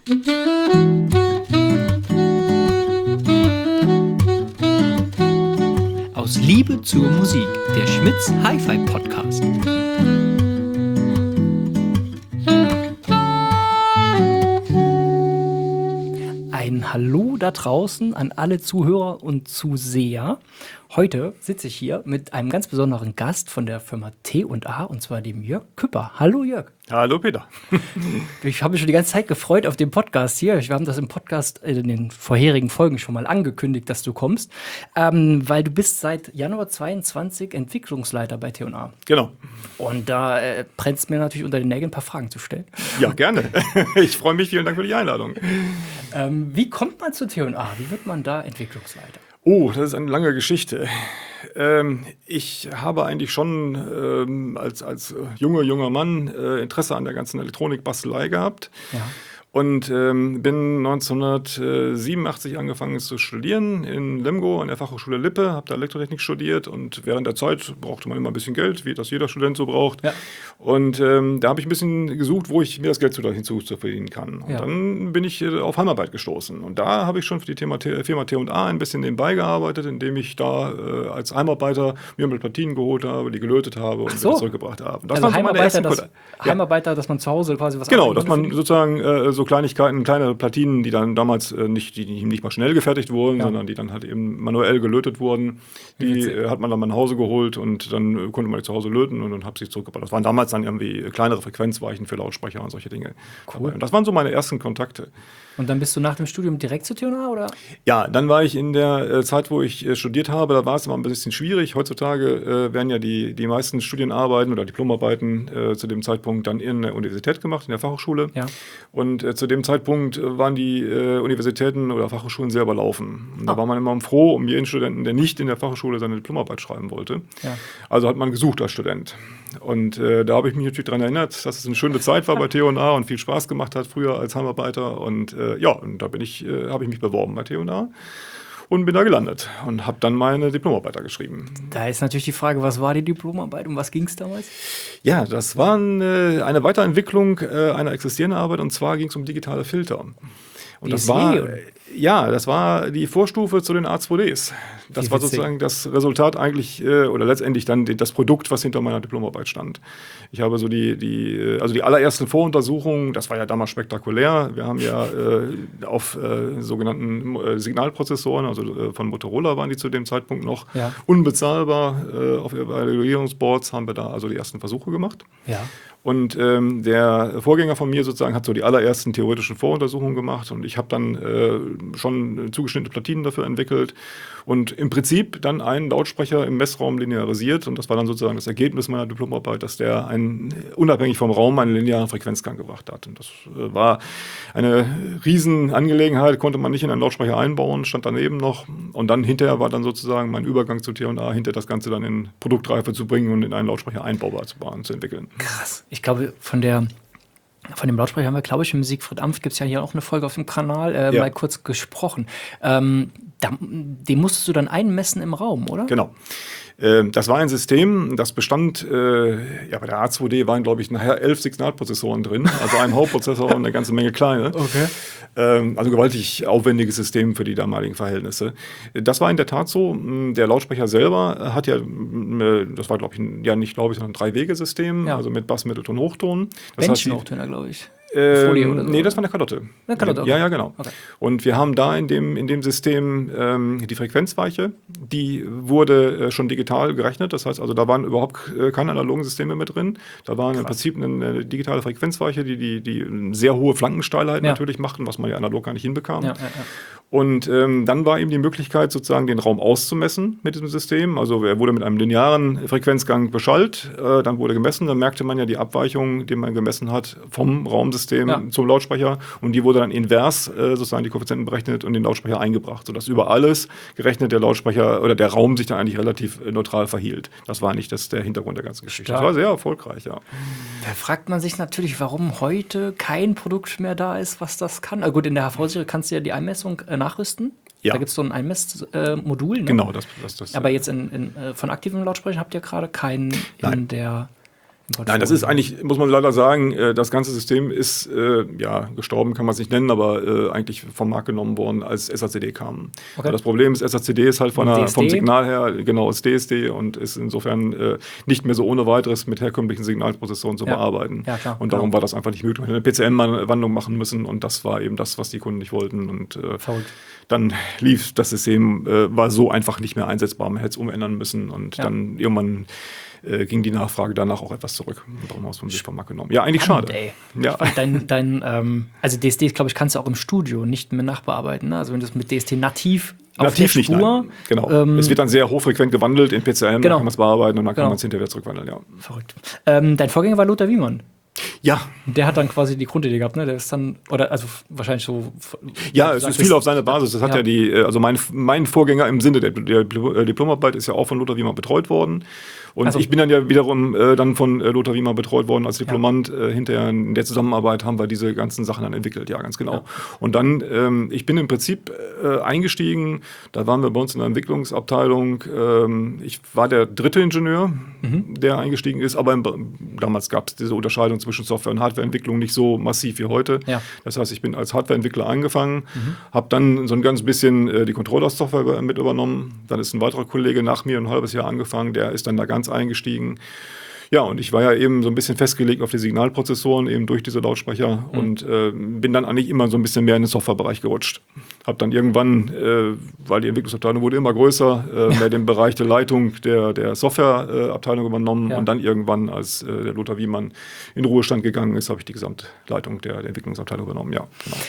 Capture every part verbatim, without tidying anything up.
Aus Liebe zur Musik, der Schmitz Hi-Fi Podcast. Ein Hallo da draußen an alle Zuhörer und Zuseher. Heute sitze ich hier mit einem ganz besonderen Gast von der Firma T und A, und zwar dem Jörg Küpper. Hallo Jörg. Hallo Peter. Ich habe mich schon die ganze Zeit gefreut auf den Podcast hier. Wir haben das im Podcast in den vorherigen Folgen schon mal angekündigt, dass du kommst, ähm, weil du bist seit Januar zweiundzwanzig Entwicklungsleiter bei T und A. Genau. Und da äh, brennt es mir natürlich unter den Nägeln, ein paar Fragen zu stellen. Ja, gerne. Ich freue mich. Vielen Dank für die Einladung. Ähm, wie kommt man zu T und A? Wie wird man da Entwicklungsleiter? Oh, das ist eine lange Geschichte. Ähm, ich habe eigentlich schon ähm, als, als junger, junger Mann äh, Interesse an der ganzen Elektronikbastelei gehabt. Ja. Und ähm, bin neunzehnhundertsiebenundachtzig angefangen zu studieren in Lemgo an der Fachhochschule Lippe, habe da Elektrotechnik studiert und während der Zeit brauchte man immer ein bisschen Geld, wie das jeder Student so braucht. Ja. Und ähm, da habe ich ein bisschen gesucht, wo ich mir das Geld hinzu verdienen kann. Und ja. dann bin ich äh, auf Heimarbeit gestoßen. Und da habe ich schon für die Thema, Firma T und A ein bisschen nebenbei gearbeitet, indem ich da äh, als Heimarbeiter mir mit Platinen geholt habe, die gelötet habe und so. wieder zurückgebracht habe. Das also waren so meine Heimarbeiter, ersten das, ja. Heimarbeiter, dass man zu Hause quasi was Genau, dass man sozusagen äh, so Kleinigkeiten, kleine Platinen, die dann damals äh, nicht, die nicht mal schnell gefertigt wurden, ja. sondern die dann halt eben manuell gelötet wurden. Die äh, hat man dann mal nach Hause geholt und dann äh, konnte man die zu Hause löten und dann habe ich sie zurückgebracht. Das waren damals dann irgendwie kleinere Frequenzweichen für Lautsprecher und solche Dinge. Cool. Und das waren so meine ersten Kontakte. Und dann bist du nach dem Studium direkt zu T und A, oder? Ja, dann war ich in der äh, Zeit, wo ich äh, studiert habe, da war es immer ein bisschen schwierig. Heutzutage äh, werden ja die, die meisten Studienarbeiten oder Diplomarbeiten äh, zu dem Zeitpunkt dann in der Universität gemacht, in der Fachhochschule. Ja. Und äh, zu dem Zeitpunkt äh, waren die äh, Universitäten oder Fachhochschulen sehr überlaufen. Und da ah. war man immer froh um jeden Studenten, der nicht in der Fachhochschule seine Diplomarbeit schreiben wollte. Ja. Also hat man gesucht als Student. Und äh, da habe ich mich natürlich daran erinnert, dass es eine schöne Zeit war bei T und A und viel Spaß gemacht hat früher als Heimarbeiter. Und äh, ja, und da bin ich, äh, habe ich mich beworben bei T und A und bin da gelandet und habe dann meine Diplomarbeit geschrieben. Da ist natürlich die Frage, was war die Diplomarbeit, um was ging es damals? Ja, das war eine, eine Weiterentwicklung äh, einer existierenden Arbeit, und zwar ging es um digitale Filter. Und das war, ja, das war die Vorstufe zu den A zwei Ds. Das war sozusagen das Resultat eigentlich, äh, oder letztendlich dann die, das Produkt, was hinter meiner Diplomarbeit stand. Ich habe so die, die, also die allerersten Voruntersuchungen, das war ja damals spektakulär. Wir haben ja äh, auf äh, sogenannten äh, Signalprozessoren, also äh, von Motorola waren die zu dem Zeitpunkt noch ja. unbezahlbar. Äh, auf Evaluierungsboards haben wir da also die ersten Versuche gemacht. Ja. Und ähm, der Vorgänger von mir sozusagen hat so die allerersten theoretischen Voruntersuchungen gemacht und ich habe dann äh, schon zugeschnittene Platinen dafür entwickelt und im Prinzip dann einen Lautsprecher im Messraum linearisiert, und das war dann sozusagen das Ergebnis meiner Diplomarbeit, dass der einen, unabhängig vom Raum einen linearen Frequenzgang gebracht hat. Und das äh, war eine Riesenangelegenheit, konnte man nicht in einen Lautsprecher einbauen, stand daneben noch, und dann hinterher war dann sozusagen mein Übergang zu T und A, hinter das Ganze dann in Produktreife zu bringen und in einen Lautsprecher einbaubar zu, zu entwickeln. Krass. Ich glaube, von der von dem Lautsprecher haben wir, glaube ich, im Siegfried Amft gibt es ja hier auch eine Folge auf dem Kanal, äh, ja. mal kurz gesprochen. Ähm, da, den musstest du dann einmessen im Raum, oder? Genau. Äh, das war ein System, das bestand, äh, ja, bei der A zwei D waren, glaube ich, nachher elf Signalprozessoren drin, also ein Hauptprozessor und eine ganze Menge kleine. Okay. Ähm, also gewaltig aufwendiges System für die damaligen Verhältnisse. Das war in der Tat so. Der Lautsprecher selber hat ja, das war, glaube ich, ja nicht, glaube ich, sondern ein Drei-Wege-System, ja. also mit Bass, Mittelton, Hochton. Bändchen-Hochtöner, glaube ich. Ähm, Folie oder so? Nee, das war eine Kalotte. Eine Kalotte, okay. Ja, ja, genau. Okay. Und wir haben da in dem, in dem System ähm, die Frequenzweiche, die wurde äh, schon digital gerechnet. Das heißt also, da waren überhaupt äh, keine analogen Systeme mit drin. Da war im Prinzip eine, eine digitale Frequenzweiche, die, die, die sehr hohe Flankensteilheit ja. natürlich machten, was man ja analog gar nicht hinbekam. Ja, ja, ja. Und ähm, dann war eben die Möglichkeit, sozusagen den Raum auszumessen mit diesem System. Also er wurde mit einem linearen Frequenzgang beschallt, äh, dann wurde gemessen, dann merkte man ja die Abweichung, die man gemessen hat vom Raumsystem ja. zum Lautsprecher, und die wurde dann invers äh, sozusagen die Koeffizienten berechnet und den Lautsprecher eingebracht, sodass über alles gerechnet der Lautsprecher oder der Raum sich dann eigentlich relativ äh, neutral verhielt. Das war nicht das, der Hintergrund der ganzen Geschichte. Stark. Das war sehr erfolgreich, ja. Da fragt man sich natürlich, warum heute kein Produkt mehr da ist, was das kann. Also gut, in der H V-Serie kannst du ja die Einmessung äh, nachrüsten. Ja. Da gibt es so ein Einmessmodul. Äh, ne? Genau, das, das, das. Aber jetzt in, in, äh, von aktiven Lautsprechern habt ihr gerade keinen in der Nein, das ist eigentlich, muss man leider sagen, äh, das ganze System ist, äh, ja, gestorben kann man es nicht nennen, aber äh, eigentlich vom Markt genommen worden, als S A C D kam. Okay. Das Problem ist, S A C D ist halt von der, vom Signal her, genau, ist D S D und ist insofern äh, nicht mehr so ohne weiteres mit herkömmlichen Signalprozessoren zu ja. bearbeiten. Ja, klar, und darum genau. war das einfach nicht möglich. Wir hätten eine P C M-Wandlung machen müssen und das war eben das, was die Kunden nicht wollten. Und äh, dann lief das System, äh, war so einfach nicht mehr einsetzbar. Man hätte es umändern müssen und ja. dann irgendwann Äh, ging die Nachfrage danach auch etwas zurück. Darum haben wir es vom Markt genommen. Ja, eigentlich Spannend, schade. Ey. Ja. Dein, dein, ähm, also D S D, glaube ich, kannst du auch im Studio nicht mehr nachbearbeiten. Ne? Also wenn du es mit D S D nativ auf nativ der Spur... Nicht, genau. Ähm, es wird dann sehr hochfrequent gewandelt in P C M, genau. dann kann man es bearbeiten und dann genau. kann man es hinterher zurückwandeln. Ja. Verrückt. Ähm, dein Vorgänger war Lothar Wiemann. Ja. Der hat dann quasi die Grundidee gehabt, ne? Der ist dann, oder also wahrscheinlich so. Ja, es ist viel auf seine Basis. Das hat ja, ja die, also mein, mein Vorgänger im Sinne der, der Diplomarbeit ist ja auch von Lothar Wiemann betreut worden. Und also, ich bin dann ja wiederum äh, dann von äh, Lothar Wiemann betreut worden als Diplomant. Ja. Äh, hinterher in der Zusammenarbeit haben wir diese ganzen Sachen dann entwickelt, ja, ganz genau. Ja. Und dann, ähm, ich bin im Prinzip äh, eingestiegen, da waren wir bei uns in der Entwicklungsabteilung. Ähm, ich war der dritte Ingenieur, mhm. der eingestiegen ist, aber im, damals gab es diese Unterscheidung zwischen Software- und Hardwareentwicklung nicht so massiv wie heute. Ja. Das heißt, ich bin als Hardwareentwickler angefangen, mhm. habe dann so ein ganz bisschen äh, die Controller-Software mit übernommen. Dann ist ein weiterer Kollege nach mir ein halbes Jahr angefangen, der ist dann da ganz eingestiegen. Ja, und ich war ja eben so ein bisschen festgelegt auf die Signalprozessoren, eben durch diese Lautsprecher mhm. und äh, bin dann eigentlich immer so ein bisschen mehr in den Softwarebereich gerutscht. Hab dann irgendwann, äh, weil die Entwicklungsabteilung wurde immer größer, äh, ja. mehr den Bereich der Leitung der, der Softwareabteilung äh, übernommen ja. und dann irgendwann, als äh, der Lothar Wiemann in Ruhestand gegangen ist, habe ich die Gesamtleitung der, der Entwicklungsabteilung übernommen, ja, genau.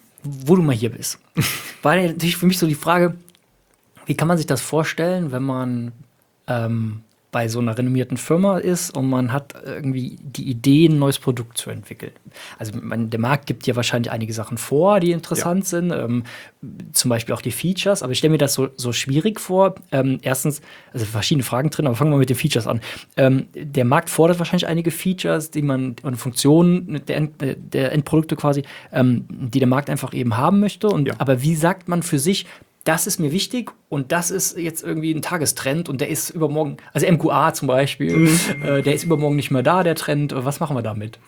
Wo du mal hier bist, war natürlich für mich so die Frage, wie kann man sich das vorstellen, wenn man ähm, bei so einer renommierten Firma ist und man hat irgendwie die Idee, ein neues Produkt zu entwickeln. Also man, der Markt gibt ja wahrscheinlich einige Sachen vor, die interessant ja. sind, ähm, zum Beispiel auch die Features, aber ich stelle mir das so, so schwierig vor. Ähm, erstens, also verschiedene Fragen drin, aber fangen wir mit den Features an. Ähm, der Markt fordert wahrscheinlich einige Features, die man, und Funktionen der, End, der Endprodukte quasi, ähm, die der Markt einfach eben haben möchte. Und, ja. Aber wie sagt man für sich, das ist mir wichtig und das ist jetzt irgendwie ein Tagestrend und der ist übermorgen, also M Q A zum Beispiel, mhm. äh, der ist übermorgen nicht mehr da, der Trend. Was machen wir damit?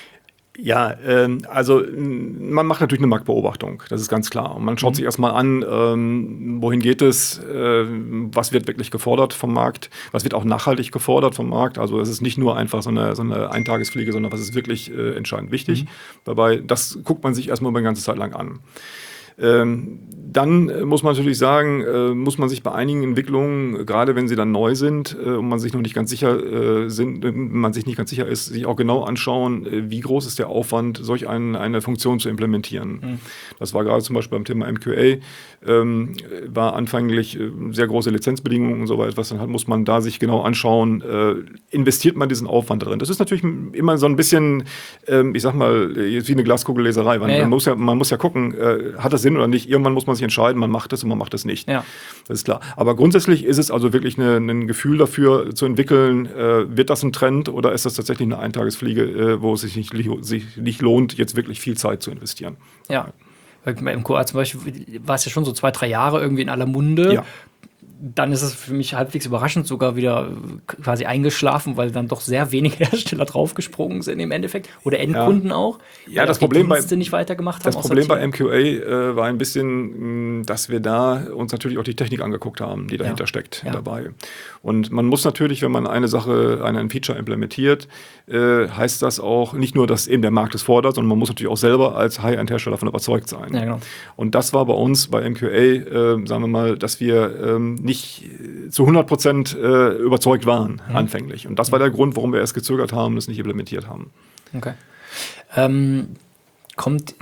Ja, ähm, also man macht natürlich eine Marktbeobachtung, das ist ganz klar. Und man schaut mhm. sich erstmal an, ähm, wohin geht es, äh, was wird wirklich gefordert vom Markt, was wird auch nachhaltig gefordert vom Markt. Also es ist nicht nur einfach so eine, so eine Eintagesfliege, sondern was ist wirklich äh, entscheidend wichtig. Mhm. Dabei, das guckt man sich erstmal über eine ganze Zeit lang an. Ähm, dann äh, muss man natürlich sagen, äh, muss man sich bei einigen Entwicklungen, gerade wenn sie dann neu sind äh, und man sich noch nicht ganz sicher äh, sind, äh, man sich nicht ganz sicher ist, sich auch genau anschauen, äh, wie groß ist der Aufwand, solch ein, eine Funktion zu implementieren. Mhm. Das war gerade zum Beispiel beim Thema M Q A, ähm, war anfänglich äh, sehr große Lizenzbedingungen und so weiter. Dann hat, muss man da sich genau anschauen, äh, investiert man diesen Aufwand darin. Das ist natürlich immer so ein bisschen, äh, ich sag mal, wie eine Glaskugelleserei. Man, ja, ja. Man, muss ja, man muss ja gucken, äh, hat das Sinn oder nicht. Irgendwann muss man sich entscheiden, man macht es und man macht es nicht. Ja. Das ist klar. Aber grundsätzlich ist es also wirklich eine, ein Gefühl dafür zu entwickeln, äh, wird das ein Trend oder ist das tatsächlich eine Eintagesfliege, äh, wo es sich nicht, sich nicht lohnt, jetzt wirklich viel Zeit zu investieren. Ja. Bei M Q A zum Beispiel war es ja schon so zwei, drei Jahre irgendwie in aller Munde. Ja. Dann ist es für mich halbwegs überraschend sogar wieder quasi eingeschlafen, weil dann doch sehr wenige Hersteller draufgesprungen sind im Endeffekt. Oder Endkunden ja. auch. Ja, das Problem, bei, nicht weitergemacht das haben, Problem bei M Q A äh, war ein bisschen, mh, dass wir da uns natürlich auch die Technik angeguckt haben, die dahinter ja. steckt ja. dabei. Und man muss natürlich, wenn man eine Sache, ein Feature implementiert, äh, heißt das auch nicht nur, dass eben der Markt es fordert, sondern man muss natürlich auch selber als High-End-Hersteller davon überzeugt sein. Ja, genau. Und das war bei uns bei M Q A, äh, sagen wir mal, dass wir ähm, nicht nicht zu hundert Prozent äh, überzeugt waren, mhm. anfänglich. Und das war der Grund, warum wir erst gezögert haben und es nicht implementiert haben. Okay. Ähm, kommt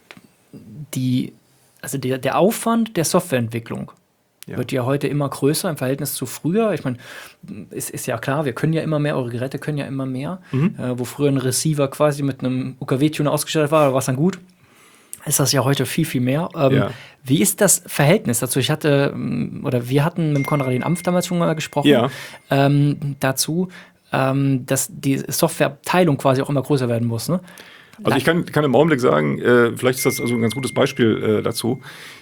die, also der, der Aufwand der Softwareentwicklung ja. wird ja heute immer größer im Verhältnis zu früher. Ich meine, es ist ja klar, wir können ja immer mehr, eure Geräte können ja immer mehr. Mhm. Äh, wo früher ein Receiver quasi mit einem U K W-Tuner ausgestattet war, war es dann gut. Ist das ja heute viel, viel mehr. Ähm, ja. Wie ist das Verhältnis dazu? Ich hatte, oder wir hatten mit Konradin Ampf damals schon mal gesprochen, ja. ähm, dazu, ähm, dass die Softwareabteilung quasi auch immer größer werden muss, ne? Also ich kann, kann im Augenblick sagen, äh, vielleicht ist das also ein ganz gutes Beispiel äh, dazu.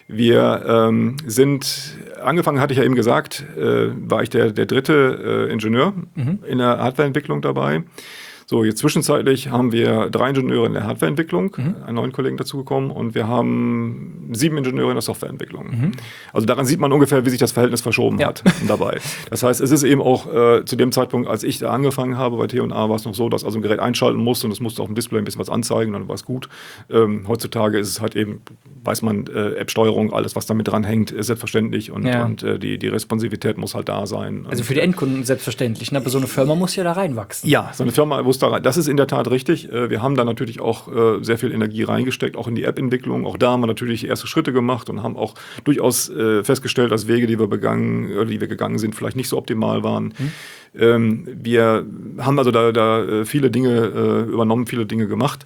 Wir ähm, sind, angefangen hatte ich ja eben gesagt, äh, war ich der, der dritte äh, Ingenieur mhm. in der Hardwareentwicklung dabei. So, jetzt zwischenzeitlich haben wir drei Ingenieure in der Hardwareentwicklung, mhm. einen neuen Kollegen dazugekommen, und wir haben sieben Ingenieure in der Softwareentwicklung. Mhm. Also daran sieht man ungefähr, wie sich das Verhältnis verschoben ja. hat dabei. Das heißt, es ist eben auch äh, zu dem Zeitpunkt, als ich da angefangen habe bei T und A, war es noch so, dass also ein Gerät einschalten musste und es musste auf dem Display ein bisschen was anzeigen, dann war es gut. Ähm, heutzutage ist es halt eben, weiß man, äh, App-Steuerung, alles, was damit dran hängt, ist selbstverständlich und, ja. und äh, die, die Responsivität muss halt da sein. Also und, für die Endkunden selbstverständlich, ne? Aber so eine Firma muss ja da reinwachsen. Ja, so eine Firma muss da rein. Das ist in der Tat richtig. Wir haben da natürlich auch sehr viel Energie reingesteckt, auch in die App-Entwicklung. Auch da haben wir natürlich erste Schritte gemacht und haben auch durchaus festgestellt, dass Wege, die wir begangen, oder die wir gegangen sind, vielleicht nicht so optimal waren. Mhm. Wir haben also da, da viele Dinge übernommen, viele Dinge gemacht.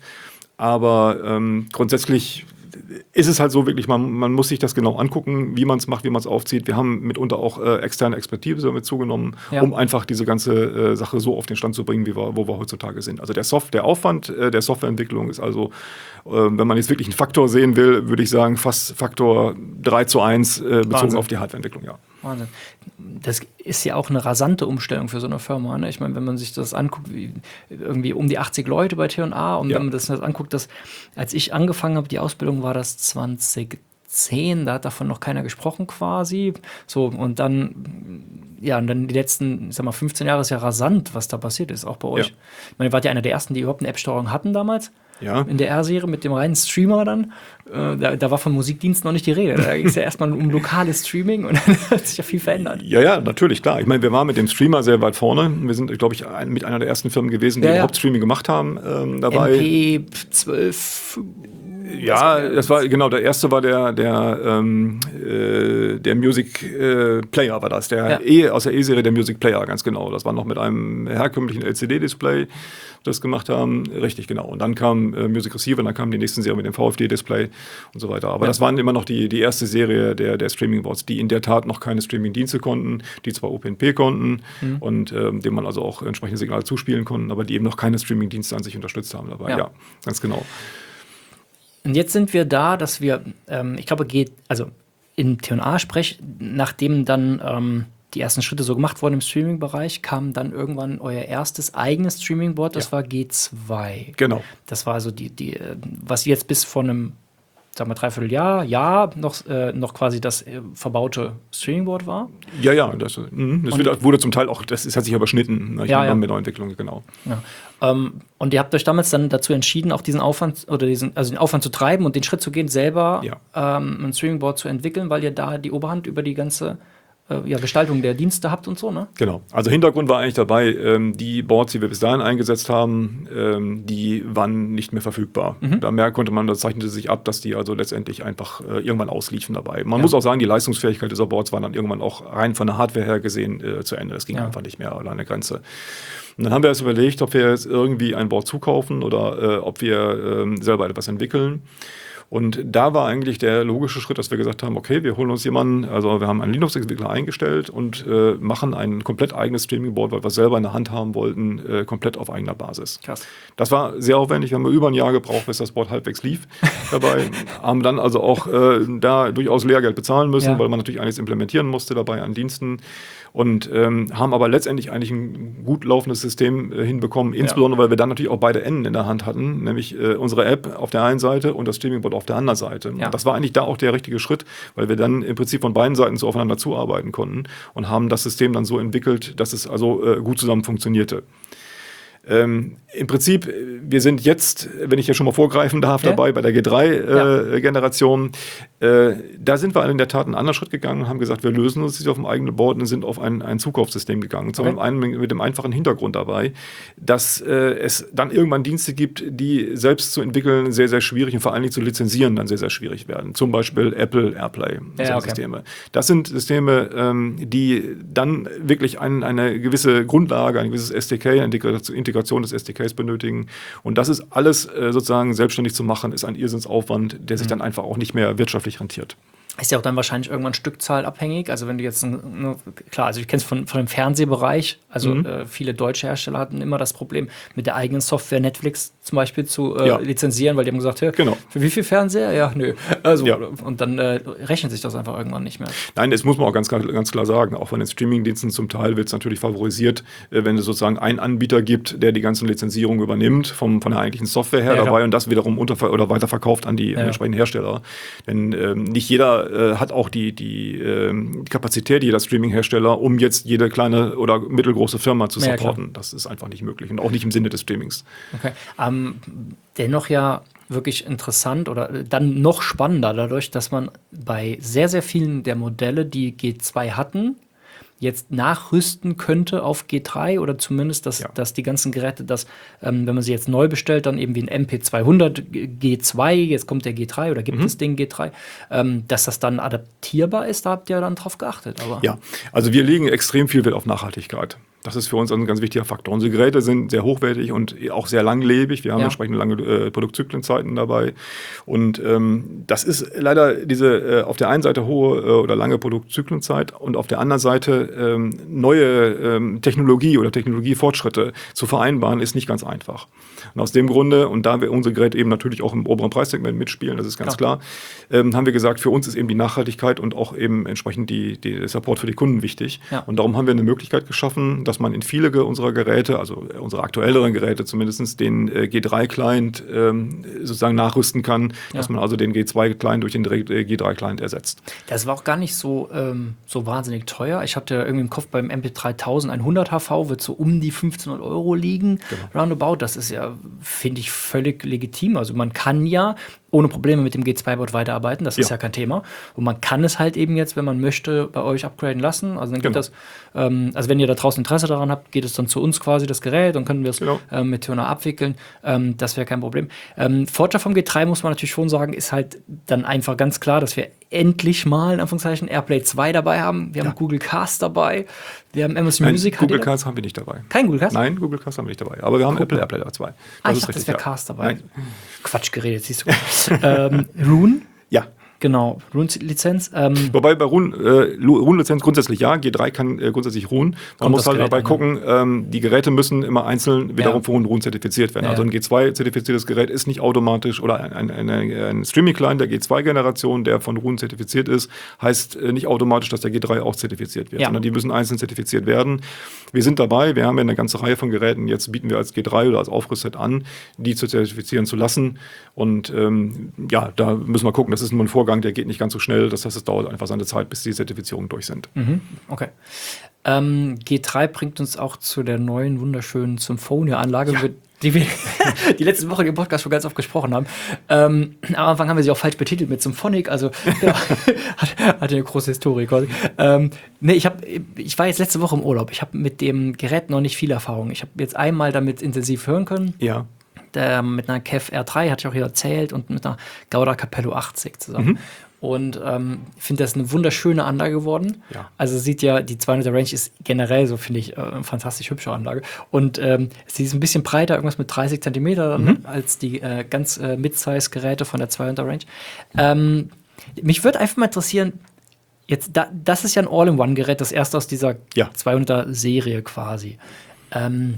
Aber ähm, grundsätzlich ist es halt so wirklich, man, man muss sich das genau angucken, wie man es macht, wie man es aufzieht. Wir haben mitunter auch äh, externe Expertise damit zugenommen, ja. um einfach diese ganze äh, Sache so auf den Stand zu bringen, wie wir, wo wir heutzutage sind. Also der, Soft, der Aufwand äh, der Softwareentwicklung ist also, äh, wenn man jetzt wirklich einen Faktor sehen will, würde ich sagen, fast Faktor drei zu eins äh, bezogen Wahnsinn. Auf die Hardwareentwicklung, ja. Wahnsinn. Das ist ja auch eine rasante Umstellung für so eine Firma. Ne? Ich meine, wenn man sich das anguckt, wie, irgendwie um die achtzig Leute bei T und A, und ja. wenn man das anguckt, dass, als ich angefangen habe, die Ausbildung war das zweitausendzehn, da hat davon noch keiner gesprochen quasi. So, und dann, ja, und dann die letzten, ich sag mal, fünfzehn Jahre ist ja rasant, was da passiert ist, auch bei euch. Ja. Ich meine, ihr wart ja einer der ersten, die überhaupt eine App-Steuerung hatten damals. Ja. In der R-Serie mit dem reinen Streamer dann. Äh, da, da war von Musikdienst noch nicht die Rede. Da ging es ja erstmal um lokales Streaming und dann hat sich ja viel verändert. Ja, ja, natürlich, klar. Ich meine, wir waren mit dem Streamer sehr weit vorne. Wir sind, glaube ich, ein, mit einer der ersten Firmen gewesen, die ja, ja. überhaupt Streaming gemacht haben ähm, dabei. M P zwölf. Ja, das war, genau, der erste war der, der, ähm, äh, der Music äh, Player war das, der ja. E, aus der E-Serie der Music Player, ganz genau. Das war noch mit einem herkömmlichen L C D-Display, das gemacht haben, richtig, genau. Und dann kam äh, Music Receiver, dann kam die nächste Serie mit dem V F D-Display und so weiter. Aber ja. das waren immer noch die, die erste Serie der, der Streaming-Boards, die in der Tat noch keine Streaming-Dienste konnten, die zwar O P N P konnten mhm. und ähm, dem man also auch entsprechende Signale zuspielen konnten, aber die eben noch keine Streaming-Dienste an sich unterstützt haben dabei. Ja, ja, ganz genau. Und jetzt sind wir da, dass wir, ähm, ich glaube, geht, also in T und A-Sprech, nachdem dann ähm, die ersten Schritte so gemacht wurden im Streaming-Bereich, kam dann irgendwann euer erstes eigenes Streaming-Board, das ja. war G zwei. Genau. Das war also die, die, was jetzt bis vor einem, sagen wir, dreiviertel Jahr, Jahr noch, äh, noch quasi das äh, verbaute Streaming-Board war. Ja, ja, das, mh, das wird, wurde zum Teil auch, das, das hat sich überschnitten, ne, ja, ja. mit der Entwicklung, genau. Ja. Ähm, und ihr habt euch damals dann dazu entschieden, auch diesen Aufwand oder diesen, also den Aufwand zu treiben und den Schritt zu gehen, selber ja. ähm, ein Streaming-Board zu entwickeln, weil ihr da die Oberhand über die ganze äh, ja, Gestaltung der Dienste habt und so, ne? Genau. Also Hintergrund war eigentlich dabei, ähm, die Boards, die wir bis dahin eingesetzt haben, ähm, die waren nicht mehr verfügbar. Mhm. Da mehr konnte man, das zeichnete sich ab, dass die also letztendlich einfach äh, irgendwann ausliefen dabei. Man ja. muss auch sagen, die Leistungsfähigkeit dieser Boards war dann irgendwann auch rein von der Hardware her gesehen äh, zu Ende. Das ging ja. einfach nicht mehr an eine Grenze. Und dann haben wir uns überlegt, ob wir jetzt irgendwie ein Board zukaufen oder äh, ob wir äh, selber etwas entwickeln. Und da war eigentlich der logische Schritt, dass wir gesagt haben, okay, wir holen uns jemanden, also wir haben einen Linux-Entwickler eingestellt und äh, machen ein komplett eigenes Streaming-Board, weil wir es selber in der Hand haben wollten, äh, komplett auf eigener Basis. Krass. Das war sehr aufwendig, wir haben über ein Jahr gebraucht, bis das Board halbwegs lief dabei. Haben dann also auch äh, da durchaus Lehrgeld bezahlen müssen, ja. weil man natürlich einiges implementieren musste dabei an Diensten. Und ähm, haben aber letztendlich eigentlich ein gut laufendes System äh, hinbekommen, insbesondere ja. weil wir dann natürlich auch beide Enden in der Hand hatten, nämlich äh, unsere App auf der einen Seite und das Streaming-Board auf der anderen Seite. Ja. Und das war eigentlich da auch der richtige Schritt, weil wir dann im Prinzip von beiden Seiten so aufeinander zuarbeiten konnten und haben das System dann so entwickelt, dass es also äh, gut zusammen funktionierte. Ähm, Im Prinzip, wir sind jetzt, wenn ich ja schon mal vorgreifen darf, ja. dabei bei der G drei Generation. Äh, äh, da sind wir in der Tat einen anderen Schritt gegangen und haben gesagt, wir lösen uns auf dem eigenen Board und sind auf ein, ein Zukaufssystem gegangen. Zum okay. einen mit dem einfachen Hintergrund dabei, dass äh, es dann irgendwann Dienste gibt, die selbst zu entwickeln sehr, sehr schwierig und vor allen Dingen zu lizenzieren dann sehr, sehr schwierig werden. Zum Beispiel Apple AirPlay, ja, solche okay. Systeme. Das sind Systeme, ähm, die dann wirklich ein, eine gewisse Grundlage, ein gewisses S D K, eine Integration des S D Ks benötigen. Und das ist alles äh, sozusagen selbstständig zu machen, ist ein Irrsinnsaufwand, der sich mhm. dann einfach auch nicht mehr wirtschaftlich rentiert. Ist ja auch dann wahrscheinlich irgendwann Stückzahl abhängig. Also wenn du jetzt, ne, klar, also ich kenne es von, von dem Fernsehbereich, also mhm. äh, viele deutsche Hersteller hatten immer das Problem mit der eigenen Software. Netflix zum Beispiel zu äh, ja. lizenzieren, weil die haben gesagt, hey, genau. für wie viel Fernseher? Ja, nö. Also, ja. Und dann äh, rechnet sich das einfach irgendwann nicht mehr. Nein, das muss man auch ganz, ganz klar sagen. Auch von den Streamingdiensten zum Teil wird es natürlich favorisiert, äh, wenn es sozusagen einen Anbieter gibt, der die ganzen Lizenzierungen übernimmt, vom, von der eigentlichen Software her ja, dabei ja. und das wiederum unter- oder weiterverkauft an die ja. entsprechenden Hersteller. Denn ähm, nicht jeder äh, hat auch die, die, äh, die Kapazität, jeder Streaming-Hersteller, um jetzt jede kleine oder mittelgroße Firma zu supporten. Ja, das ist einfach nicht möglich und auch nicht im Sinne des Streamings. Okay. Ähm, dennoch ja wirklich interessant oder dann noch spannender dadurch, dass man bei sehr, sehr vielen der Modelle, die G zwei hatten, jetzt nachrüsten könnte auf G drei oder zumindest, dass, ja. dass die ganzen Geräte, dass, ähm, wenn man sie jetzt neu bestellt, dann eben wie ein M P zweihundert G zwei, jetzt kommt der G drei oder gibt mhm. es den G drei, ähm, dass das dann adaptierbar ist, da habt ihr dann drauf geachtet. Aber ja, also wir legen extrem viel Wert auf Nachhaltigkeit. Das ist für uns ein ganz wichtiger Faktor. Unsere Geräte sind sehr hochwertig und auch sehr langlebig. Wir haben ja. entsprechend lange äh, Produktzyklenzeiten dabei. Und ähm, das ist leider diese äh, auf der einen Seite hohe äh, oder lange Produktzyklenzeit und auf der anderen Seite ähm, neue ähm, Technologie oder Technologiefortschritte zu vereinbaren, ist nicht ganz einfach. Und aus dem Grunde, und da wir unsere Geräte eben natürlich auch im oberen Preissegment mitspielen, das ist ganz ja. klar, ähm, haben wir gesagt, für uns ist eben die Nachhaltigkeit und auch eben entsprechend die, die, der Support für die Kunden wichtig. Ja. Und darum haben wir eine Möglichkeit geschaffen, dass man in viele unserer Geräte, also unsere aktuelleren Geräte zumindest, den äh, G drei Client ähm, sozusagen nachrüsten kann, ja. dass man also den G zwei Client durch den äh, G drei Client ersetzt. Das war auch gar nicht so, ähm, so wahnsinnig teuer. Ich hatte irgendwie im Kopf, beim M P dreitausendeinhundert H V wird so um die fünfzehnhundert Euro liegen, genau. roundabout. Das ist ja, finde ich, völlig legitim. Also man kann ja ohne Probleme mit dem G zwei Board weiterarbeiten, das ja. ist ja kein Thema. Und man kann es halt eben jetzt, wenn man möchte, bei euch upgraden lassen. Also dann geht genau. das, ähm, also wenn ihr da draußen Interesse daran habt, geht es dann zu uns quasi das Gerät und können wir es genau. ähm, mit Turner abwickeln. Ähm, das wäre kein Problem. Ähm, Vorteil vom G drei, muss man natürlich schon sagen, ist halt dann einfach ganz klar, dass wir endlich mal in Anführungszeichen AirPlay zwei dabei haben. Wir haben ja. Google Cast dabei. Wir haben Amazon Nein, Music. Google Cast haben wir nicht dabei. Kein Google Cast? Nein, Google Cast haben wir nicht dabei. Aber wir haben Apple AirPlay zwei. Das ah, ich ist dachte, richtig, das wäre ja. Cast dabei. Nein. Quatsch geredet, siehst du. ähm, Rune? Ja. Genau, Rune-Lizenz. Ähm Wobei bei Rune, äh, Rune-Lizenz grundsätzlich ja, G drei kann äh, grundsätzlich Rune. Man muss halt dabei gucken, ähm, die Geräte müssen immer einzeln wiederum ja. für Rune zertifiziert werden. Ja. Also ein G zwei-zertifiziertes Gerät ist nicht automatisch, oder ein, ein, ein, ein Streaming-Client der G zwei-Generation, der von Rune zertifiziert ist, heißt äh, nicht automatisch, dass der G drei auch zertifiziert wird, ja. sondern die müssen einzeln zertifiziert werden. Wir sind dabei, wir haben ja eine ganze Reihe von Geräten, jetzt bieten wir als G drei oder als Aufrüstset an, die zu zertifizieren zu lassen. Und ähm, ja, da müssen wir gucken, das ist nur ein Vorgang, der geht nicht ganz so schnell. Das heißt, es dauert einfach seine Zeit, bis die Zertifizierungen durch sind. Mhm, okay. Ähm, G drei bringt uns auch zu der neuen, wunderschönen Symphonia-Anlage, ja. die wir die letzte Woche im Podcast schon ganz oft gesprochen haben. Ähm, am Anfang haben wir sie auch falsch betitelt mit Symphonic, also ja, hat, hat eine große Historie quasi. Ähm, nee, ich, hab, ich war jetzt letzte Woche im Urlaub. Ich habe mit dem Gerät noch nicht viel Erfahrung. Ich habe jetzt einmal damit intensiv hören können. Ja. Der, mit einer Kev R drei, hatte ich auch hier erzählt, und mit einer Gauda Capello achtzig zusammen. Mhm. Und ähm, ich finde, das ist eine wunderschöne Anlage geworden. Ja. Also sieht ja, die zweihunderter Range ist generell so, finde ich, äh, eine fantastisch hübsche Anlage. Und ähm, sie ist ein bisschen breiter, irgendwas mit dreißig Zentimeter mhm. als die äh, ganz äh, Mid-Size-Geräte von der zweihunderter Range. Ähm, mich würde einfach mal interessieren, jetzt, da, das ist ja ein All-in-One-Gerät, das erste aus dieser ja. zweihunderter-Serie quasi. Ähm,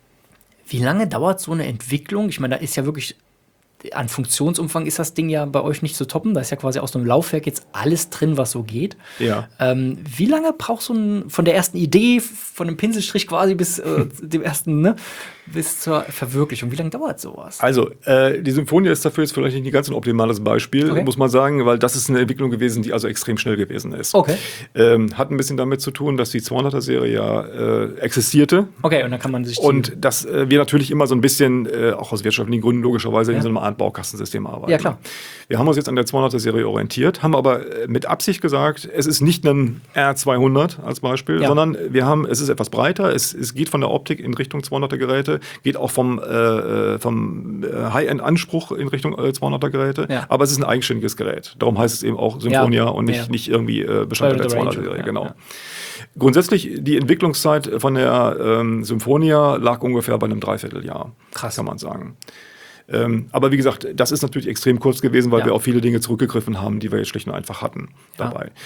Wie lange dauert so eine Entwicklung? Ich meine, da ist ja wirklich, an Funktionsumfang ist das Ding ja bei euch nicht zu toppen. Da ist ja quasi aus einem Laufwerk jetzt alles drin, was so geht. Ja. Ähm, wie lange braucht so ein, von der ersten Idee, von dem Pinselstrich quasi bis äh, dem ersten, ne, bis zur Verwirklichung? Wie lange dauert sowas? Also, äh, die Symphonia ist dafür jetzt vielleicht nicht ganz ein optimales Beispiel, okay. muss man sagen, weil das ist eine Entwicklung gewesen, die also extrem schnell gewesen ist. Okay. Ähm, hat ein bisschen damit zu tun, dass die zweihunderter-Serie ja äh, existierte. Okay, und dann kann man sich... Und dass äh, wir natürlich immer so ein bisschen, äh, auch aus wirtschaftlichen Gründen logischerweise, ja. in so einem Art Baukastensystem arbeiten. Ja, klar. Wir haben uns jetzt an der zweihunderter-Serie orientiert, haben aber mit Absicht gesagt, es ist nicht ein R zweihundert als Beispiel, ja. sondern wir haben, es ist etwas breiter, es, es geht von der Optik in Richtung zweihunderter-Geräte, geht auch vom, äh, vom High-End-Anspruch in Richtung äh, zweihunderter-Geräte, ja. aber es ist ein eigenständiges Gerät. Darum heißt es eben auch Symphonia ja. und nicht, ja. nicht irgendwie äh, Bestandteil der zweihunderter-Serie. Ja. Genau. Ja. Grundsätzlich, die Entwicklungszeit von der ähm, Symphonia lag ungefähr bei einem Dreivierteljahr, Krass. kann man sagen. Ähm, aber wie gesagt, das ist natürlich extrem kurz gewesen, weil ja. wir auf viele Dinge zurückgegriffen haben, die wir jetzt schlicht und einfach hatten dabei.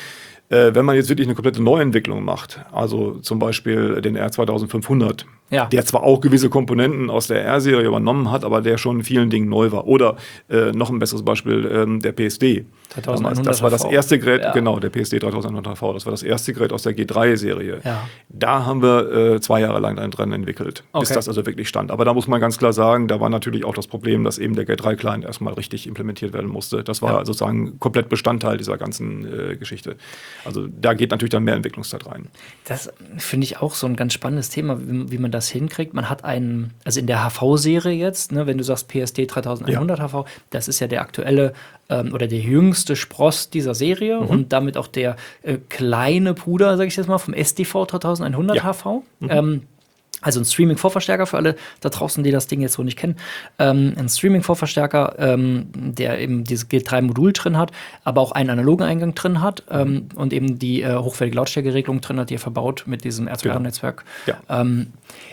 Äh, wenn man jetzt wirklich eine komplette Neuentwicklung macht, also zum Beispiel den R zweitausendfünfhundert, ja. der zwar auch gewisse Komponenten aus der R-Serie übernommen hat, aber der schon in vielen Dingen neu war. Oder äh, noch ein besseres Beispiel, ähm, der P S D. dreitausendeinhundert das war das erste Gerät, ja. genau, der P S D dreitausendeinhundert H V, das war das erste Gerät aus der G drei Serie. Ja. Da haben wir äh, zwei Jahre lang dran entwickelt, okay. bis das also wirklich stand. Aber da muss man ganz klar sagen, da war natürlich auch das Problem, dass eben der G drei Client erstmal richtig implementiert werden musste. Das war ja. sozusagen komplett Bestandteil dieser ganzen äh, Geschichte. Also da geht natürlich dann mehr Entwicklungszeit rein. Das finde ich auch so ein ganz spannendes Thema, wie, wie man das hinkriegt. Man hat einen, also in der H V-Serie jetzt, ne, wenn du sagst P S D dreitausendeinhundert ja. H V, das ist ja der aktuelle ähm, oder der jüngste Spross dieser Serie mhm. und damit auch der äh, kleine Bruder, sage ich jetzt mal, vom S D V dreitausendeinhundert ja. H V. Mhm. Ähm, Also ein Streaming-Vorverstärker für alle da draußen, die das Ding jetzt so nicht kennen. Ähm, ein Streaming-Vorverstärker, ähm, der eben dieses G drei Modul drin hat, aber auch einen analogen Eingang drin hat ähm, und eben die äh, hochwertige Lautstärkeregelung drin hat, die er verbaut mit diesem R zwei R-Netzwerk. Ja. Ähm,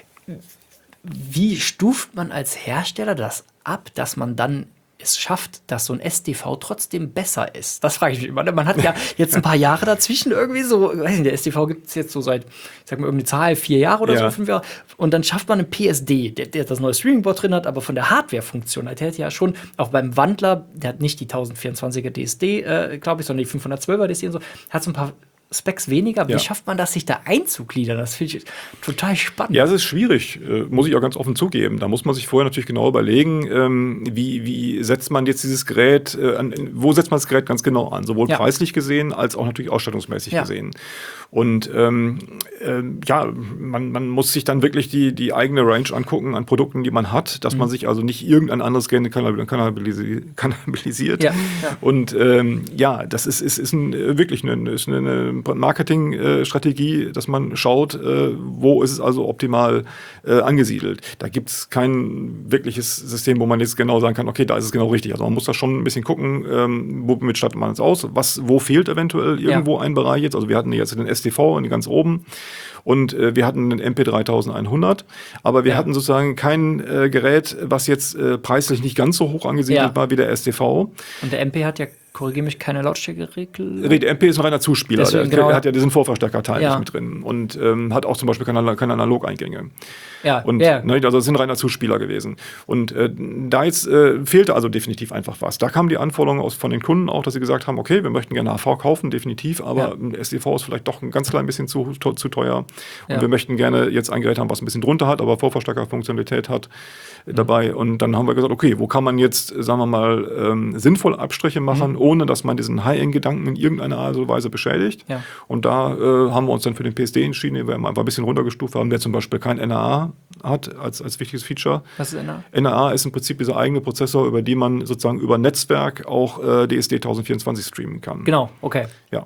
wie stuft man als Hersteller das ab, dass man dann es schafft, dass so ein S D V trotzdem besser ist? Das frage ich mich immer. Man hat ja jetzt ein paar Jahre dazwischen irgendwie so, weiß nicht, der S D V gibt es jetzt so seit, ich sag mal, irgendeine Zahl, vier Jahre oder ja. so, fünf Jahre. Und dann schafft man einen P S D, der, der das neue Streaming-Board drin hat, aber von der Hardware-Funktionalität der hat ja schon, auch beim Wandler, der hat nicht die tausendvierundzwanziger D S D, äh, glaube ich, sondern die fünfhundertzwölfer D S D und so, hat so ein paar Specs weniger. Wie ja. schafft man das, sich da einzugliedern? Das finde ich total spannend. Ja, es ist schwierig, äh, muss ich auch ganz offen zugeben. Da muss man sich vorher natürlich genau überlegen, ähm, wie, wie setzt man jetzt dieses Gerät, äh, an, wo setzt man das Gerät ganz genau an? Sowohl ja. preislich gesehen, als auch natürlich ausstattungsmäßig ja. gesehen. Und ähm, äh, ja, man, man muss sich dann wirklich die, die eigene Range angucken an Produkten, die man hat, dass mhm. man sich also nicht irgendein anderes Gerät kannibalisiert. Ja. Ja. Und ähm, ja, das ist, ist, ist ein, wirklich eine, ist eine Marketingstrategie, dass man schaut, äh, wo ist es also optimal äh, angesiedelt. Da gibt es kein wirkliches System, wo man jetzt genau sagen kann, okay, da ist es genau richtig. Also man muss da schon ein bisschen gucken, ähm, womit stattet man es aus, was, wo fehlt eventuell irgendwo ja. ein Bereich jetzt. Also wir hatten jetzt den S D V ganz oben und äh, wir hatten einen M P dreitausendeinhundert, aber wir ja. hatten sozusagen kein äh, Gerät, was jetzt äh, preislich nicht ganz so hoch angesiedelt ja. war wie der S D V. Und der M P hat ja, korrigiere mich, keine Lautstärkeregel. Der M P ist ein reiner Zuspieler. Deswegen, der, genau. der hat ja diesen Vorverstärkerteil ja. nicht mit drin und ähm, hat auch zum Beispiel keine, keine Analogeingänge. Ja, und, ja. Ne, also es sind reiner Zuspieler gewesen. Und äh, da jetzt äh, fehlte also definitiv einfach was. Da kamen die Anforderungen aus, von den Kunden auch, dass sie gesagt haben, okay, wir möchten gerne H V kaufen, definitiv, aber ja. S D V ist vielleicht doch ein ganz klein bisschen zu, to, zu teuer. Und ja. wir möchten gerne jetzt ein Gerät haben, was ein bisschen drunter hat, aber Vorverstärkerfunktionalität hat mhm. dabei. Und dann haben wir gesagt, okay, wo kann man jetzt, sagen wir mal, ähm, sinnvoll Abstriche machen, mhm. ohne dass man diesen High-End-Gedanken in irgendeiner Art und Weise beschädigt. Ja. Und da äh, haben wir uns dann für den P S D entschieden, den wir einfach ein bisschen runtergestuft haben, der zum Beispiel kein N A A hat als, als wichtiges Feature. Was ist N A A? N A A ist im Prinzip dieser eigene Prozessor, über den man sozusagen über Netzwerk auch äh, D S D tausendvierundzwanzig streamen kann. Genau, okay. Ja.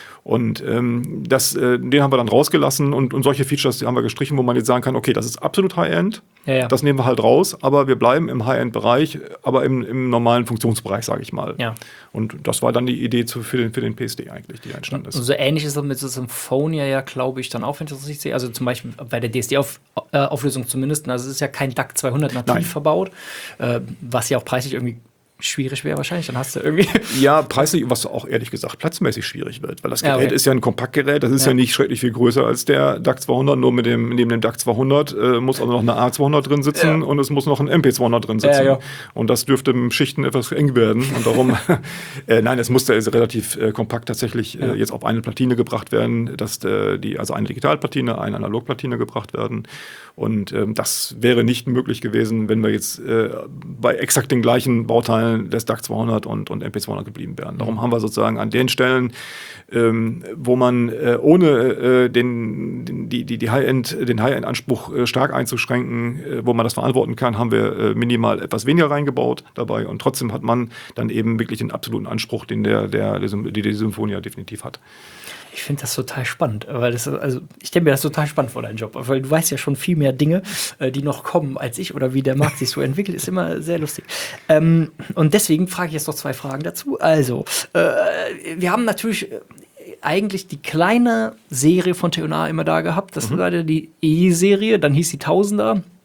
Und ähm, das, äh, den haben wir dann rausgelassen und, und solche Features, die haben wir gestrichen, wo man jetzt sagen kann, okay, das ist absolut High-End, ja, ja. das nehmen wir halt raus, aber wir bleiben im High-End-Bereich, aber im, im normalen Funktionsbereich, sage ich mal. Ja. Und das war dann die Idee zu, für, den, für den P S D eigentlich, die entstanden ist. Und so ähnlich ist es mit so Symphonia ja, glaube ich, dann auch, wenn ich das richtig sehe. Also zum Beispiel bei der D S D-Auflösung zumindest, also es ist ja kein D A C zweihundert nativ Nein. verbaut, äh, was ja auch preislich irgendwie schwierig wäre wahrscheinlich, dann hast du irgendwie... Ja, preislich, was auch ehrlich gesagt platzmäßig schwierig wird, weil das Gerät ja, okay. ist ja ein Kompaktgerät, das ist ja, ja nicht schrecklich viel größer als der D A C zweihundert, nur mit dem, neben dem D A C zweihundert äh, muss also noch eine A zweihundert drin sitzen ja. und es muss noch ein M P zweihundert drin sitzen. Ja, ja. Und das dürfte im Schichten etwas eng werden und darum, äh, nein, es musste also relativ äh, kompakt tatsächlich ja. äh, jetzt auf eine Platine gebracht werden, dass äh, die, also eine Digitalplatine, eine Analogplatine gebracht werden und ähm, das wäre nicht möglich gewesen, wenn wir jetzt äh, bei exakt den gleichen Bauteilen des D A C zweihundert und, und M P zweihundert geblieben wären. Darum mhm. haben wir sozusagen an den Stellen, ähm, wo man äh, ohne äh, den, den, die, die, die High-End, den High-End-Anspruch äh, stark einzuschränken, äh, wo man das verantworten kann, haben wir äh, minimal etwas weniger reingebaut dabei und trotzdem hat man dann eben wirklich den absoluten Anspruch, den der, der, der, die, die Symphonia definitiv hat. Ich finde das total spannend, weil das, also ich stelle mir das total spannend vor, deinen Job, weil du weißt ja schon viel mehr Dinge, äh, die noch kommen als ich oder wie der Markt sich so entwickelt, ist immer sehr lustig. Ähm, und deswegen frage ich jetzt noch zwei Fragen dazu. Also, äh, wir haben natürlich eigentlich die kleine Serie von T und A immer da gehabt, das mhm. war die E-Serie, dann hieß die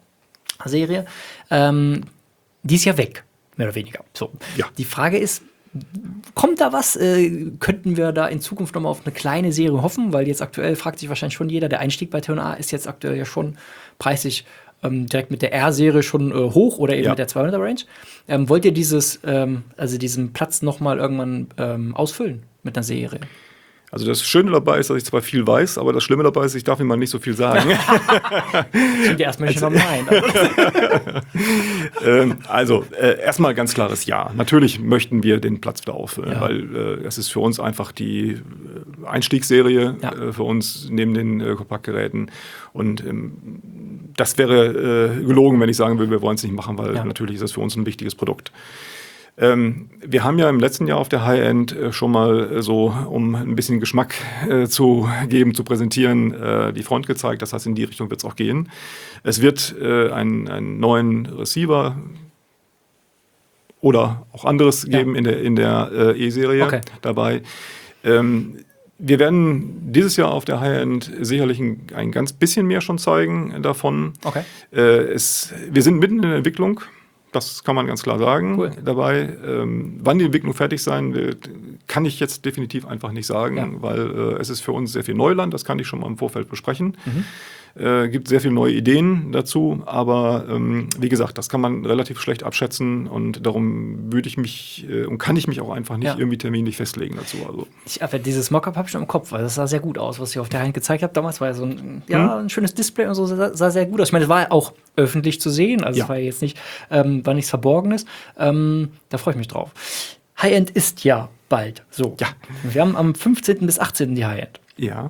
Tausender-Serie, ähm, die ist ja weg, mehr oder weniger. So. Ja. Die Frage ist, kommt da was? Äh, könnten wir da in Zukunft noch mal auf eine kleine Serie hoffen? Weil jetzt aktuell fragt sich wahrscheinlich schon jeder, der Einstieg bei T und A ist jetzt aktuell ja schon preislich ähm, direkt mit der R-Serie schon äh, hoch oder eben ja. mit der zweihundert-Range. Ähm, wollt ihr dieses, ähm, also diesen Platz noch mal irgendwann ähm, ausfüllen mit einer Serie? Also das Schöne dabei ist, dass ich zwar viel weiß, aber das Schlimme dabei ist, ich darf ihm mal nicht so viel sagen. Klingt ja erstmal nicht also, nein. ähm, also äh, erstmal ganz klares Ja. Natürlich möchten wir den Platz wieder auffüllen, ja. weil äh, es ist für uns einfach die äh, Einstiegsserie ja. äh, für uns neben den äh, Kompaktgeräten. Und ähm, das wäre äh, gelogen, wenn ich sagen würde, wir wollen es nicht machen, weil ja. natürlich ist das für uns ein wichtiges Produkt. Ähm, wir haben ja im letzten Jahr auf der High-End äh, schon mal äh, so, um ein bisschen Geschmack äh, zu geben, zu präsentieren, äh, die Front gezeigt. Das heißt, in die Richtung wird es auch gehen. Es wird äh, einen, einen neuen Receiver oder auch anderes ja. geben in der, in der äh, E-Serie okay. dabei. Ähm, wir werden dieses Jahr auf der High-End sicherlich ein, ein ganz bisschen mehr schon zeigen davon. Okay. Äh, es, wir sind mitten in der Entwicklung. Das kann man ganz klar sagen cool. dabei. Ähm, wann die Entwicklung fertig sein wird, kann ich jetzt definitiv einfach nicht sagen, ja. weil äh, es ist für uns sehr viel Neuland, das kann ich schon mal im Vorfeld besprechen. Mhm. Äh, gibt sehr viele neue Ideen dazu, aber ähm, wie gesagt, das kann man relativ schlecht abschätzen und darum würde ich mich äh, und kann ich mich auch einfach nicht ja. irgendwie terminlich festlegen dazu. Also. Ich habe ja dieses Mockup habe ich schon im Kopf, weil das sah sehr gut aus, was ich auf der Hand gezeigt habe. Damals war ja so ein, ja, ein schönes Display und so, sah, sah sehr gut aus. Ich meine, es war auch öffentlich zu sehen, also es ja. war jetzt nicht, ähm, war nichts Verborgenes. Ähm, da freue ich mich drauf. High-End ist ja bald. So. Ja. Wir haben am fünfzehnten bis achtzehnten die High-End. Ja.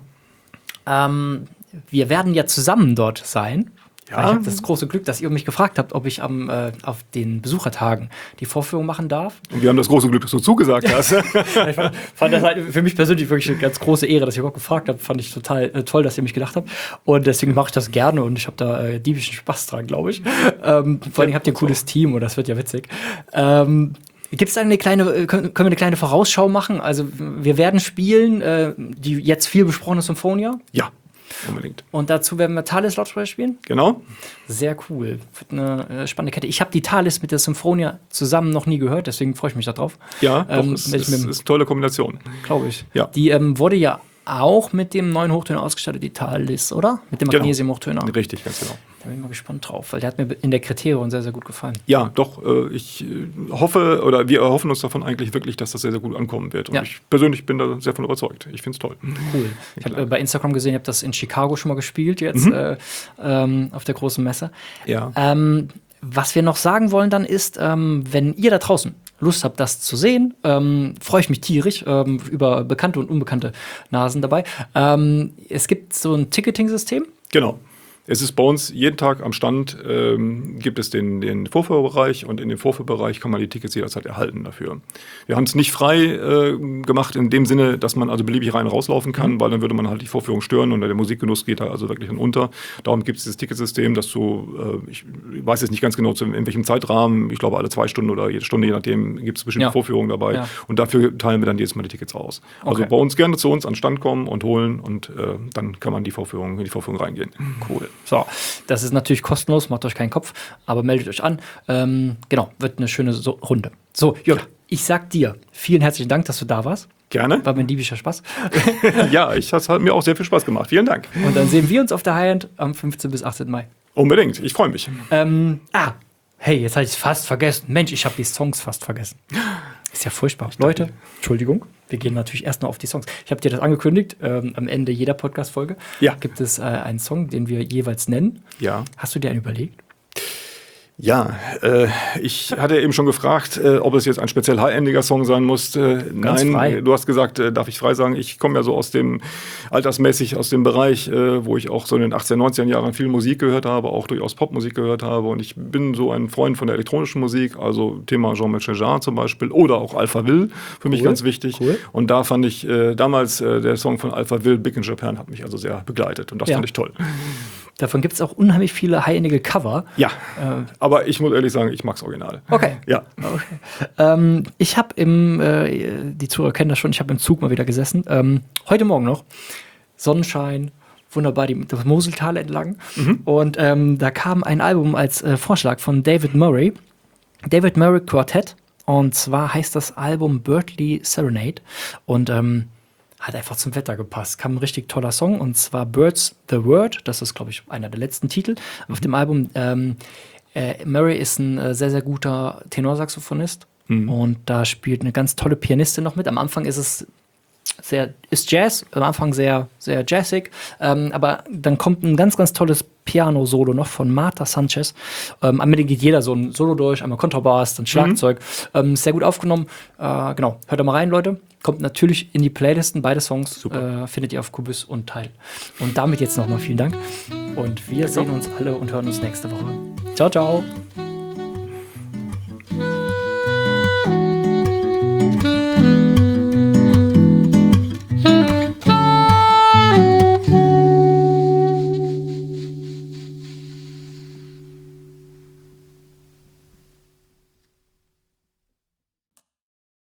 Ähm, wir werden ja zusammen dort sein. Ja. Ich habe das große Glück, dass ihr mich gefragt habt, ob ich am, äh, auf den Besuchertagen die Vorführung machen darf. Und wir haben das große Glück, dass du zugesagt hast. Ich fand, fand das halt für mich persönlich wirklich eine ganz große Ehre, dass ihr überhaupt gefragt habt. Fand ich total äh, toll, dass ihr mich gedacht habt. Und deswegen mache ich das gerne und ich habe da äh, diebischen Spaß dran, glaube ich. Ähm, vor allem habt ihr ein cooles Team und das wird ja witzig. Ähm, Gibt es da eine kleine, können wir eine kleine Vorausschau machen? Also wir werden spielen, äh, die jetzt viel besprochene Symphonia. Ja. Unbedingt. Und dazu werden wir Thalys Lautsprecher spielen? Genau. Sehr cool. Wird eine äh, spannende Kette. Ich habe die Thalys mit der Symphonia zusammen noch nie gehört, deswegen freue ich mich darauf. Ja, ähm, doch, es ist, ist eine tolle Kombination. Glaube ich. Ja. Die ähm, wurde ja auch mit dem neuen Hochtöner ausgestattet, die Thalys, oder? Mit dem Magnesium-Hochtöner. Genau. Richtig, ganz genau. Da bin ich mal gespannt drauf, weil der hat mir in der Kriterion sehr, sehr gut gefallen. Ja, doch. Äh, ich hoffe, oder wir erhoffen uns davon eigentlich wirklich, dass das sehr, sehr gut ankommen wird. Und ja. ich persönlich bin da sehr von überzeugt. Ich finde es toll. Cool. Ich habe äh, bei Instagram gesehen, ihr habt das in Chicago schon mal gespielt, jetzt mhm. äh, ähm, auf der großen Messe. Ja. Ähm, was wir noch sagen wollen dann ist, ähm, wenn ihr da draußen Lust habt, das zu sehen, ähm, freue ich mich tierisch ähm, über bekannte und unbekannte Nasen dabei. Ähm, es gibt so ein Ticketing-System. Genau. Es ist bei uns jeden Tag am Stand, ähm, gibt es den, den Vorführbereich und in dem Vorführbereich kann man die Tickets jederzeit erhalten dafür. Wir haben es nicht frei äh, gemacht in dem Sinne, dass man also beliebig rein und rauslaufen kann, mhm. weil dann würde man halt die Vorführung stören und der Musikgenuss geht da also wirklich dann unter. Darum gibt es dieses Ticketsystem, dass du, äh, ich weiß jetzt nicht ganz genau zu, in welchem Zeitrahmen, ich glaube alle zwei Stunden oder jede Stunde, je nachdem, gibt es bestimmte ja. Vorführungen dabei ja. und dafür teilen wir dann jedes Mal die Tickets aus. Okay. Also bei uns gerne zu uns an den Stand kommen und holen und äh, dann kann man die Vorführung, in die Vorführung reingehen. Cool. So, das ist natürlich kostenlos, macht euch keinen Kopf, aber meldet euch an. Ähm, genau, wird eine schöne so Runde. So, Jörg, ja. ich sag dir vielen herzlichen Dank, dass du da warst. Gerne. War mir ein diebischer Spaß. Ja, ich, das hat mir auch sehr viel Spaß gemacht. Vielen Dank. Und dann sehen wir uns auf der High-End am fünfzehnten bis achtzehnten Mai. Unbedingt, ich freue mich. Ähm, ah, hey, jetzt habe ich es fast vergessen. Mensch, ich habe die Songs fast vergessen. Ist ja furchtbar. Leute, Entschuldigung, wir gehen natürlich erst noch auf die Songs. Ich habe dir das angekündigt, ähm, am Ende jeder Podcast-Folge ja. gibt es äh, einen Song, den wir jeweils nennen. Ja. Hast du dir einen überlegt? Ja, äh, ich hatte eben schon gefragt, äh, ob es jetzt ein speziell high-endiger Song sein muss. Äh, nein, frei. Du hast gesagt, äh, darf ich frei sagen, ich komme ja so aus dem, altersmäßig aus dem Bereich, äh, wo ich auch so in den achtziger, neunziger Jahren viel Musik gehört habe, auch durchaus Popmusik gehört habe und ich bin so ein Freund von der elektronischen Musik, also Thema Jean-Michel Jarre zum Beispiel oder auch Alphaville, für mich cool. ganz wichtig. Cool. Und da fand ich äh, damals äh, der Song von Alphaville, Big in Japan, hat mich also sehr begleitet und das ja. fand ich toll. Davon gibt es auch unheimlich viele high-endige Cover. Ja, äh, aber ich muss ehrlich sagen, ich mag's Original. Okay. Ja. Okay. Ähm, ich habe im, äh, die Zuhörer kennen das schon, ich habe im Zug mal wieder gesessen. Ähm, heute Morgen noch, Sonnenschein, wunderbar die, das Moseltal entlang. Mhm. Und ähm, da kam ein Album als äh, Vorschlag von David Murray. David Murray Quartet. Und zwar heißt das Album Birdly Serenade. Und ähm, hat einfach zum Wetter gepasst. Kam ein richtig toller Song. Und zwar Birds the Word. Das ist, glaube ich, einer der letzten Titel mhm. auf dem Album. Ähm, äh, Murray ist ein äh, sehr, sehr guter Tenorsaxophonist. Mhm. Und da spielt eine ganz tolle Pianistin noch mit. Am Anfang ist es sehr, ist Jazz, am Anfang sehr, sehr jazzig, ähm, aber dann kommt ein ganz, ganz tolles Piano-Solo noch von Marta Sanchez. Ähm, am Ende geht jeder so ein Solo durch, einmal Kontrabass, dann Schlagzeug. Mhm. Ähm, sehr gut aufgenommen. Äh, genau, hört da mal rein, Leute. Kommt natürlich in die Playlisten, beide Songs äh, findet ihr auf Kubus und Teil. Und damit jetzt nochmal vielen Dank. Und wir Danke. sehen uns alle und hören uns nächste Woche. Ciao, ciao.